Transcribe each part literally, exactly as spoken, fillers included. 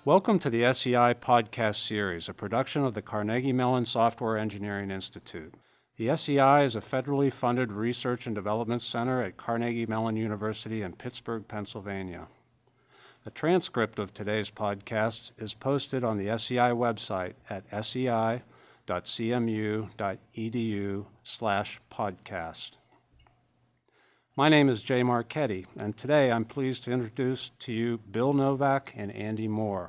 Welcome to the S E I podcast series, a production of the Carnegie Mellon Software Engineering Institute. The S E I is a federally funded research and development center at Carnegie Mellon University in Pittsburgh, Pennsylvania. A transcript of today's podcast is posted on the S E I website at sei.cmu.edu slash podcast. My name is Jay Marchetti, and today I'm pleased to introduce to you Bill Novak and Andy Moore.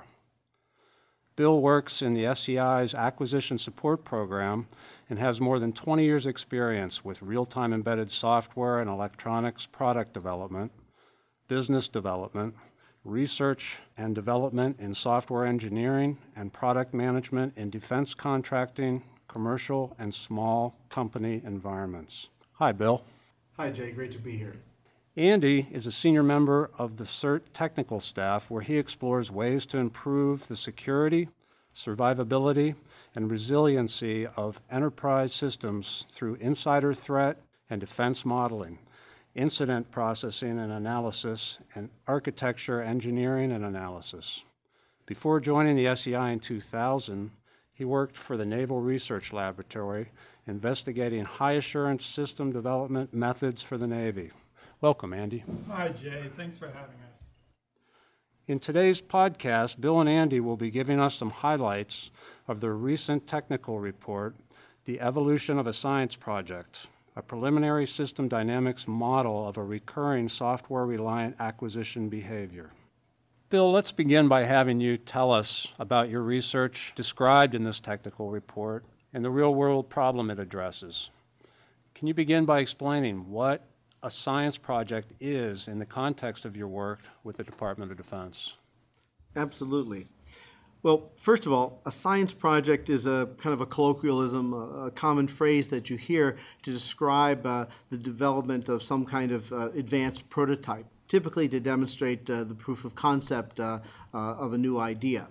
Bill works in the S E I's Acquisition Support Program and has more than twenty years' experience with real-time embedded software and electronics product development, business development, research and development in software engineering, and product management in defense contracting, commercial, and small company environments. Hi, Bill. Hi, Jay. Great to be here. Andy is a senior member of the CERT technical staff, where he explores ways to improve the security, survivability, and resiliency of enterprise systems through insider threat and defense modeling, incident processing and analysis, and architecture engineering and analysis. Before joining the S E I in two thousand, he worked for the Naval Research Laboratory, investigating high-assurance system development methods for the Navy. Welcome, Andy. Hi, Jay. Thanks for having us. In today's podcast, Bill and Andy will be giving us some highlights of their recent technical report, The Evolution of a Science Project, a preliminary system dynamics model of a recurring software-reliant acquisition behavior. Bill, let's begin by having you tell us about your research described in this technical report and the real-world problem it addresses. Can you begin by explaining what a science project is in the context of your work with the Department of Defense? Absolutely. Well, first of all, a science project is a kind of a colloquialism, a, a common phrase that you hear to describe uh, the development of some kind of uh, advanced prototype, typically to demonstrate uh, the proof of concept uh, uh, of a new idea.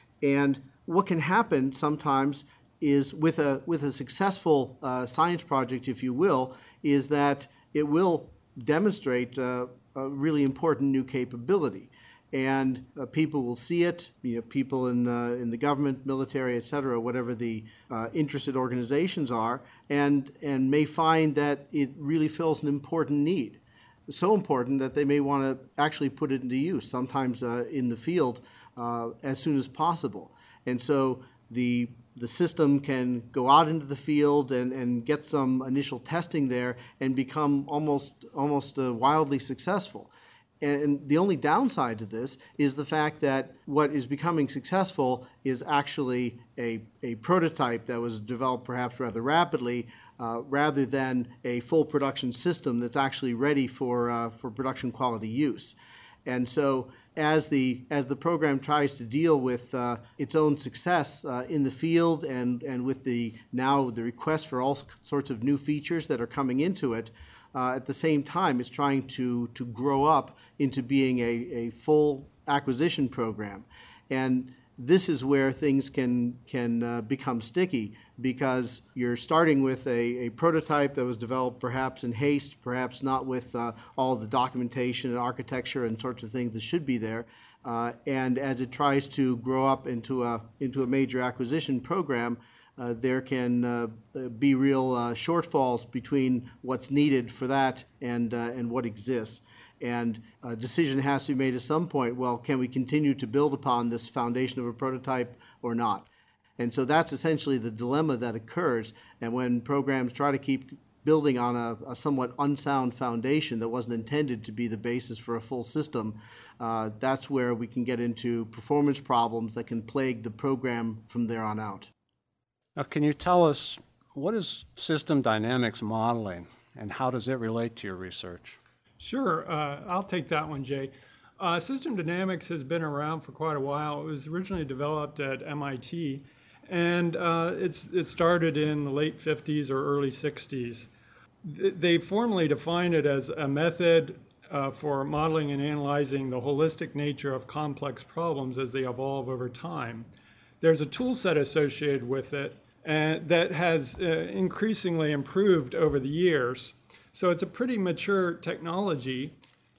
And what can happen sometimes is with a with a successful uh, science project, if you will, is that it will demonstrate uh, a really important new capability. And uh, people will see it, you know, people in uh, in the government, military, et cetera, whatever the uh, interested organizations are, and, and may find that it really fills an important need. So important that they may want to actually put it into use, sometimes uh, in the field, uh, as soon as possible. And so the the system can go out into the field and, and get some initial testing there and become almost almost uh, wildly successful. And the only downside to this is the fact that what is becoming successful is actually a, a prototype that was developed perhaps rather rapidly, uh, rather than a full production system that's actually ready for uh, for production quality use. And so as the as the program tries to deal with uh, its own success uh, in the field and, and with the now the request for all sorts of new features that are coming into it, uh, at the same time it's trying to, to grow up into being a, a full acquisition program. And this is where things can can uh, become sticky, because you're starting with a, a prototype that was developed perhaps in haste, perhaps not with uh, all the documentation and architecture and sorts of things that should be there. Uh, and as it tries to grow up into a into a major acquisition program, uh, there can uh, be real uh, shortfalls between what's needed for that and uh, and what exists. And a decision has to be made at some point, well, can we continue to build upon this foundation of a prototype or not? And so that's essentially the dilemma that occurs. And when programs try to keep building on a, a somewhat unsound foundation that wasn't intended to be the basis for a full system, uh, that's where we can get into performance problems that can plague the program from there on out. Now, can you tell us, what is system dynamics modeling, and how does it relate to your research? Sure. Uh, I'll take that one, Jay. Uh, System dynamics has been around for quite a while. It was originally developed at M I T, and uh, it's it started in the late fifties or early sixties. They formally defined it as a method uh, for modeling and analyzing the holistic nature of complex problems as they evolve over time. There's a tool set associated with it and that has uh, increasingly improved over the years. So it's a pretty mature technology,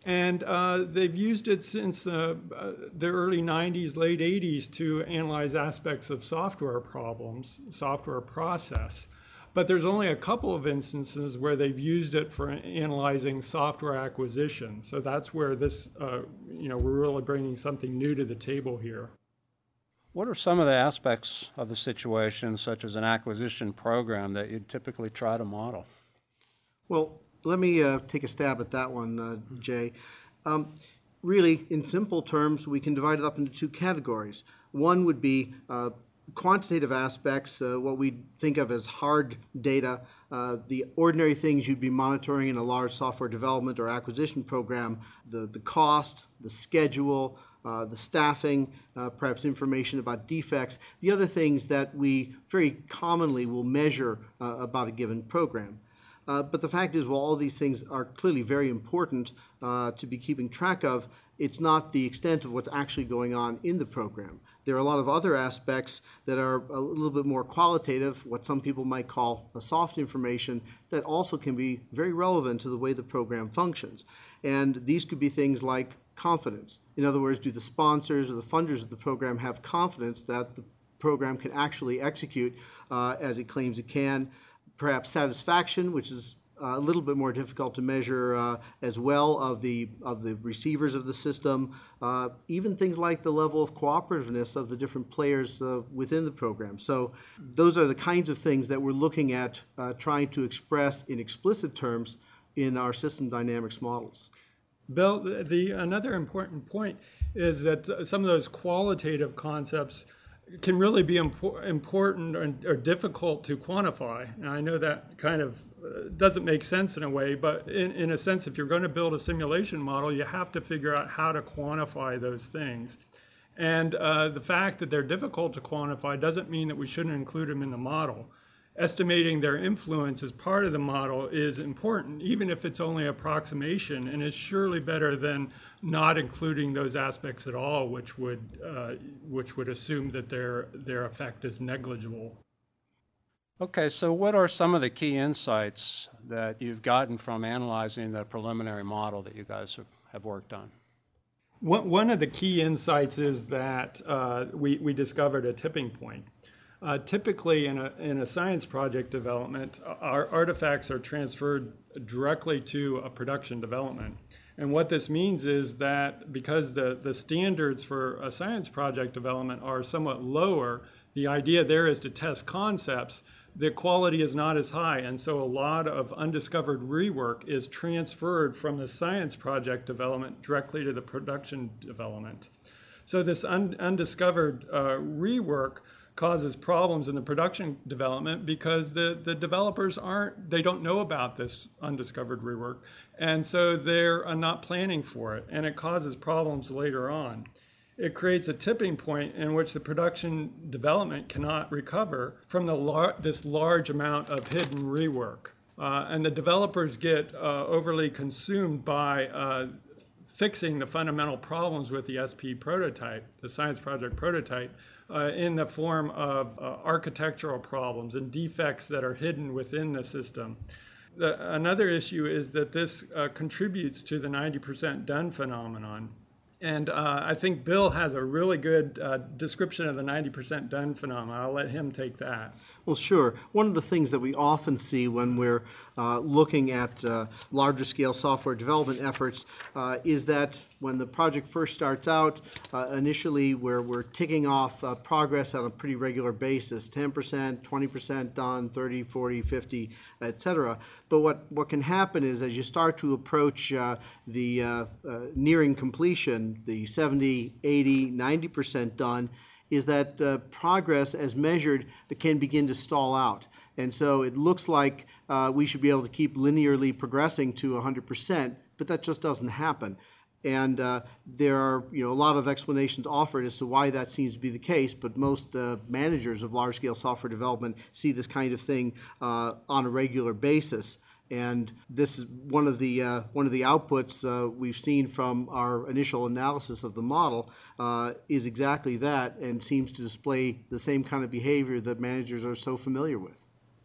And uh, they've used it since uh, uh, the early nineties, late eighties to analyze aspects of software problems, software process. But there's only a couple of instances where they've used it for analyzing software acquisition. So that's where this, uh, you know, we're really bringing something new to the table here. What are some of the aspects of the situation, such as an acquisition program, that you'd typically try to model? Well, let me uh, take a stab at that one, uh, Jay. Um, really, in simple terms, we can divide it up into two categories. One would be uh, quantitative aspects, uh, what we think of as hard data, uh, the ordinary things you'd be monitoring in a large software development or acquisition program, the, the cost, the schedule, uh, the staffing, uh, perhaps information about defects, the other things that we very commonly will measure uh, about a given program. Uh, but the fact is, while all these things are clearly very important uh, to be keeping track of, it's not the extent of what's actually going on in the program. There are a lot of other aspects that are a little bit more qualitative, what some people might call a soft information, that also can be very relevant to the way the program functions. And these could be things like confidence. In other words, do the sponsors or the funders of the program have confidence that the program can actually execute uh, as it claims it can? Perhaps satisfaction, which is uh, a little bit more difficult to measure uh, as well, of the of the receivers of the system. Uh, even things like the level of cooperativeness of the different players uh, within the program. So those are the kinds of things that we're looking at uh, trying to express in explicit terms in our system dynamics models. Bill, the, the another important point is that some of those qualitative concepts can really be impor- important or, or difficult to quantify. And I know that kind of uh, doesn't make sense in a way, but in, in a sense, if you're going to build a simulation model, you have to figure out how to quantify those things. And uh, the fact that they're difficult to quantify doesn't mean that we shouldn't include them in the model. Estimating their influence as part of the model is important, even if it's only approximation, and is surely better than not including those aspects at all, which would uh, which would assume that their their effect is negligible. Okay, so what are some of the key insights that you've gotten from analyzing the preliminary model that you guys have, have worked on? One, one of the key insights is that uh, we, we discovered a tipping point. Uh, typically, in a, in a science project development, our artifacts are transferred directly to a production development. And what this means is that because the, the standards for a science project development are somewhat lower, the idea there is to test concepts, the quality is not as high. And so a lot of undiscovered rework is transferred from the science project development directly to the production development. So this un, undiscovered uh, rework causes problems in the production development because the, the developers aren't, they don't know about this undiscovered rework. And so they're uh, not planning for it, and it causes problems later on. It creates a tipping point in which the production development cannot recover from the lar- this large amount of hidden rework. Uh, and the developers get uh, overly consumed by uh, fixing the fundamental problems with the S P prototype, the science project prototype, uh, in the form of uh, architectural problems and defects that are hidden within the system. The, another issue is that this uh, contributes to the ninety percent done phenomenon. And uh, I think Bill has a really good uh, description of the ninety percent done phenomenon. I'll let him take that. Well, sure. One of the things that we often see when we're uh, looking at uh, larger scale software development efforts uh, is that when the project first starts out, uh, initially we're, we're ticking off uh, progress on a pretty regular basis, ten percent, twenty percent done, thirty, forty, fifty, et cetera. But what, what can happen is as you start to approach uh, the uh, uh, nearing completion, the seventy, eighty, ninety percent done, is that uh, progress as measured can begin to stall out. And so it looks like uh, we should be able to keep linearly progressing to one hundred percent, but that just doesn't happen. And uh, there are you know, a lot of explanations offered as to why that seems to be the case, but most uh, managers of large-scale software development see this kind of thing uh, on a regular basis. And this is one of the uh, one of the outputs uh, we've seen from our initial analysis of the model uh, is exactly that, and seems to display the same kind of behavior that managers are so familiar with.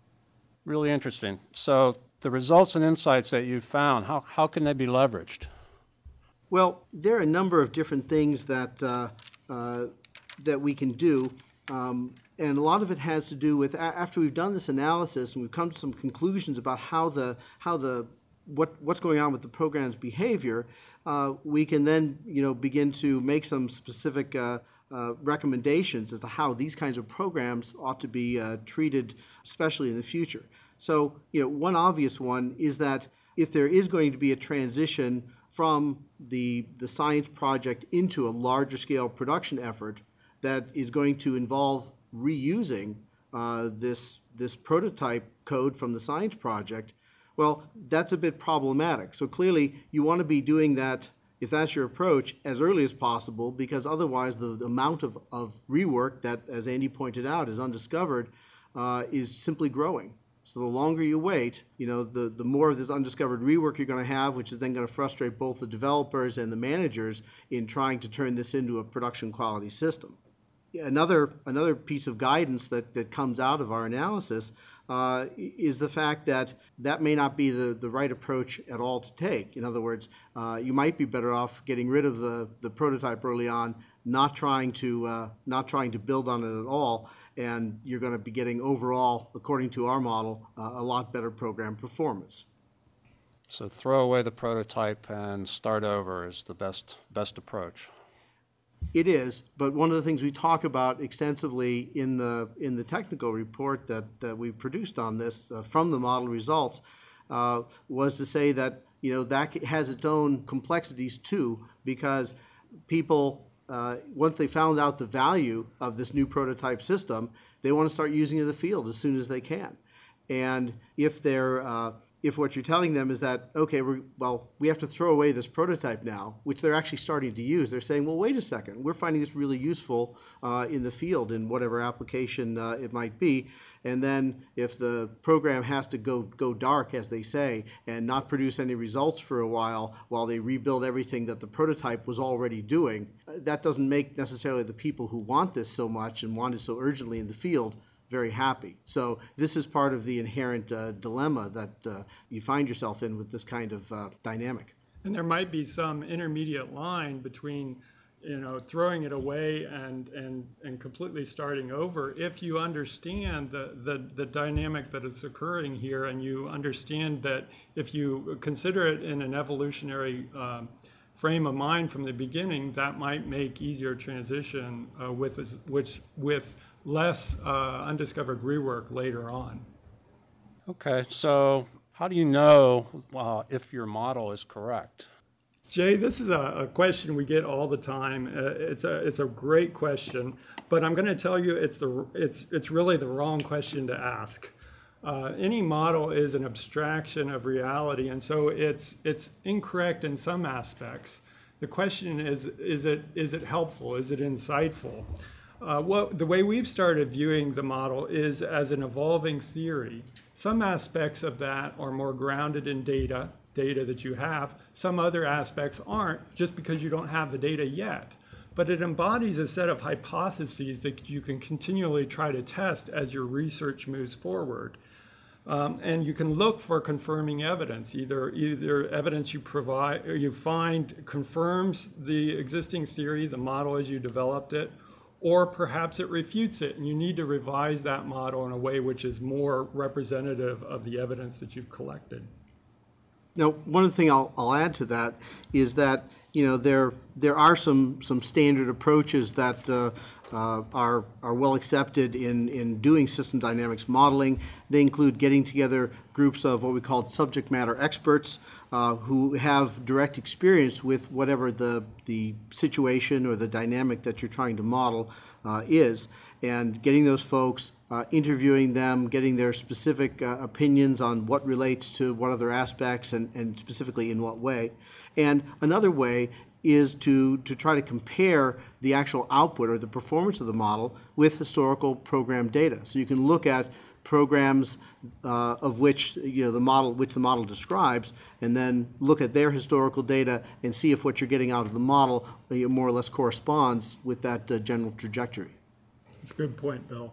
Really interesting. So the results and insights that you've found, how, how can they be leveraged? Well, there are a number of different things that uh, uh, that we can do, um, and a lot of it has to do with a- after we've done this analysis and we've come to some conclusions about how the how the what what's going on with the program's behavior. Uh, we can then you know begin to make some specific uh, uh, recommendations as to how these kinds of programs ought to be uh, treated, especially in the future. So you know one obvious one is that if there is going to be a transition from the, the science project into a larger scale production effort that is going to involve reusing uh, this, this prototype code from the science project, well, that's a bit problematic. So clearly you want to be doing that, if that's your approach, as early as possible, because otherwise the, the amount of, of rework that, as Andy pointed out, is undiscovered uh, is simply growing. So the longer you wait, you know, the, the more of this undiscovered rework you're going to have, which is then going to frustrate both the developers and the managers in trying to turn this into a production quality system. Another, another piece of guidance that, that comes out of our analysis uh, is the fact that that may not be the, the right approach at all to take. In other words, uh, you might be better off getting rid of the, the prototype early on, not trying to, uh, not trying to build on it at all, and you're going to be getting overall, according to our model, uh, a lot better program performance. So throw away the prototype and start over is the best best approach. It is, but one of the things we talk about extensively in the in the technical report that, that we produced on this uh, from the model results uh, was to say that you know that has its own complexities too, because people Uh, once they found out the value of this new prototype system, they want to start using it in the field as soon as they can. And if they're, uh, if what you're telling them is that, okay, we're, well, we have to throw away this prototype now, which they're actually starting to use, they're saying, well, wait a second, we're finding this really useful uh, in the field in whatever application uh, it might be. And then if the program has to go, go dark, as they say, and not produce any results for a while while they rebuild everything that the prototype was already doing, that doesn't make necessarily the people who want this so much and want it so urgently in the field very happy. So this is part of the inherent uh, dilemma that uh, you find yourself in with this kind of uh, dynamic. And there might be some intermediate line between you know, throwing it away and, and, and completely starting over, if you understand the, the, the dynamic that is occurring here, and you understand that if you consider it in an evolutionary um, frame of mind from the beginning, that might make easier transition uh, with, which, with less uh, undiscovered rework later on. Okay, so how do you know uh, if your model is correct? Jay, this is a, a question we get all the time. Uh, it's a it's a great question, but I'm going to tell you it's the it's it's really the wrong question to ask. Uh, any model is an abstraction of reality, and so it's it's incorrect in some aspects. The question is is it is it helpful? Is it insightful? Uh, what the way we've started viewing the model is as an evolving theory. Some aspects of that are more grounded in data. data that you have. Some other aspects aren't, just because you don't have the data yet. But it embodies a set of hypotheses that you can continually try to test as your research moves forward. Um, and you can look for confirming evidence. Either, either evidence you provide or you find confirms the existing theory, the model as you developed it, or perhaps it refutes it, and you need to revise that model in a way which is more representative of the evidence that you've collected. Now, one other thing I'll, I'll add to that is that you know there there are some some standard approaches that uh, uh, are are well accepted in in doing system dynamics modeling. They include getting together groups of what we call subject matter experts uh, who have direct experience with whatever the the situation or the dynamic that you're trying to model uh, is, and getting those folks. Uh, interviewing them, getting their specific uh, opinions on what relates to what other aspects and, and specifically in what way. And another way is to, to try to compare the actual output or the performance of the model with historical program data. So you can look at programs uh, of which you know the model which the model describes, and then look at their historical data and see if what you're getting out of the model uh, more or less corresponds with that uh, general trajectory. That's a good point, Bill.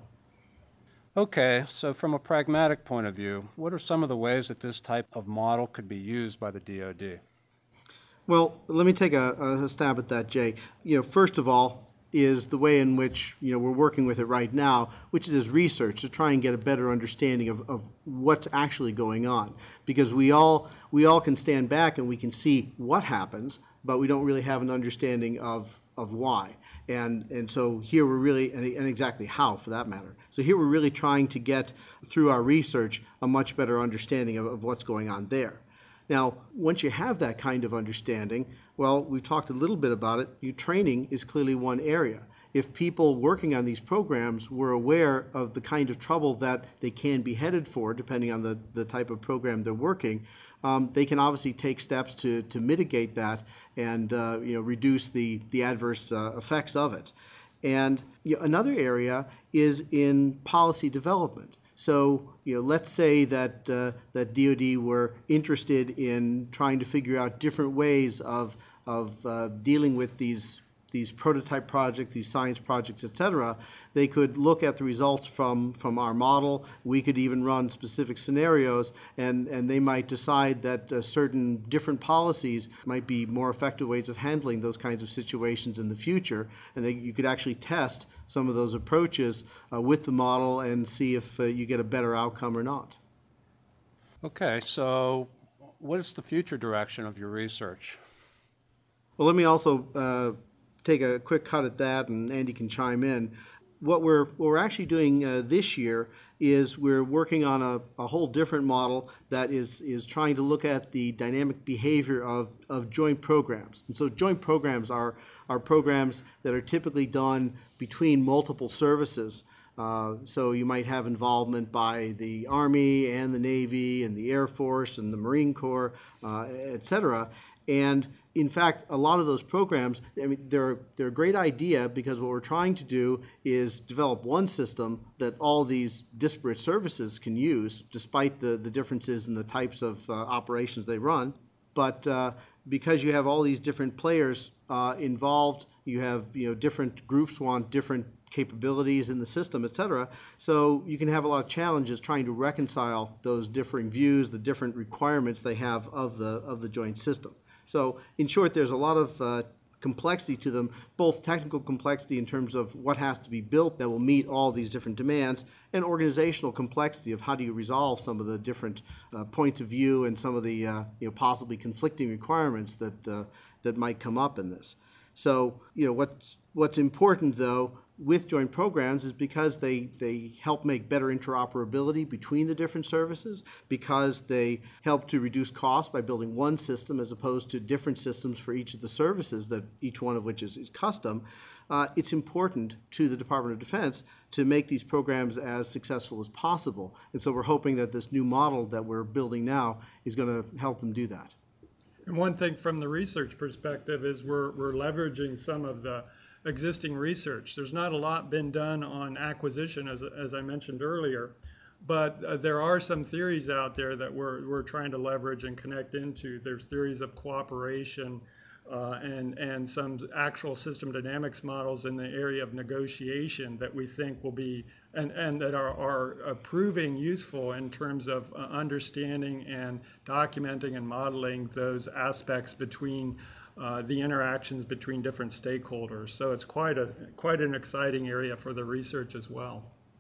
Okay, so from a pragmatic point of view, what are some of the ways that this type of model could be used by the D O D? Well, let me take a, a stab at that, Jay. You know, first of all, is the way in which, you know, we're working with it right now, which is research to try and get a better understanding of, of what's actually going on. Because we all we all can stand back and we can see what happens, but we don't really have an understanding of of why. And and so here we're really, and, and exactly how for that matter. So here we're really trying to get, through our research, a much better understanding of, of what's going on there. Now, once you have that kind of understanding, well, we've talked a little bit about it. Your training is clearly one area. If people working on these programs were aware of the kind of trouble that they can be headed for, depending on the, the type of program they're working, um, they can obviously take steps to, to mitigate that and uh, you know, reduce the, the adverse uh, effects of it. And you know, another area is in policy development. So, you know, let's say that uh, that D O D were interested in trying to figure out different ways of of uh, dealing with these these prototype projects, these science projects, et cetera. They could look at the results from from our model. We could even run specific scenarios, and and they might decide that uh, certain different policies might be more effective ways of handling those kinds of situations in the future. And they, you could actually test some of those approaches uh, with the model and see if uh, you get a better outcome or not. Okay, so what is the future direction of your research? Well, let me also uh, take a quick cut at that, and Andy can chime in. What we're, what we're actually doing uh, this year is we're working on a, a whole different model that is, is trying to look at the dynamic behavior of, of joint programs. And so joint programs are, are programs that are typically done between multiple services. Uh, so you might have involvement by the Army and the Navy and the Air Force and the Marine Corps, uh, et cetera. And in fact, a lot of those programs, I mean, they're, they're a great idea because what we're trying to do is develop one system that all these disparate services can use, despite the, the differences in the types of uh, operations they run. But uh, because you have all these different players uh, involved, you have, you know, different groups want different capabilities in the system, et cetera. So you can have a lot of challenges trying to reconcile those differing views, the different requirements they have of the, of the joint system. So in short, there's a lot of uh, complexity to them, both technical complexity in terms of what has to be built that will meet all these different demands, and organizational complexity of how do you resolve some of the different uh, points of view and some of the uh, you know, possibly conflicting requirements that, uh, that might come up in this. So, you know, what's, what's important, though, with joint programs is because they, they help make better interoperability between the different services, because they help to reduce costs by building one system as opposed to different systems for each of the services, that each one of which is, is custom. Uh, it's important to the Department of Defense to make these programs as successful as possible. And so we're hoping that this new model that we're building now is going to help them do that. And one thing from the research perspective is we're, we're leveraging some of the existing research. There's not a lot been done on acquisition, as, as I mentioned earlier, but uh, there are some theories out there that we're, we're trying to leverage and connect into. There's theories of cooperation uh, and, and some actual system dynamics models in the area of negotiation that we think will be, and, and that are, are uh, proving useful in terms of uh, understanding and documenting and modeling those aspects between Uh, the interactions between different stakeholders. So it's quite a quite an exciting area for the research as well.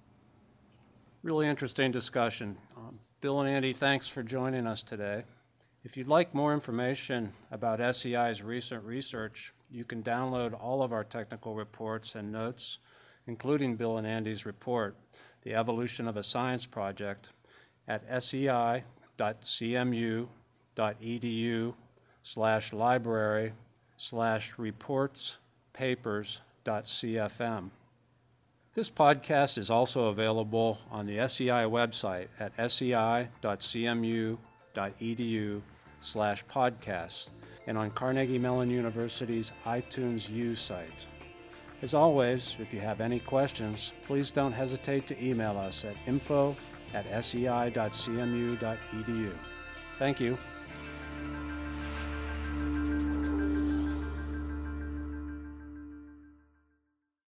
Really interesting discussion. Um, Bill and Andy, thanks for joining us today. If you'd like more information about S E I's recent research, you can download all of our technical reports and notes, including Bill and Andy's report, The Evolution of a Science Project, at sei dot c m u dot e d u slash library slash reports papers dot c f m. This podcast is also available on the S E I website at sei dot c m u dot e d u slash podcast and on Carnegie Mellon University's iTunes U site. As always, if you have any questions, please don't hesitate to email us at info at sei dot c m u dot e d u. Thank you.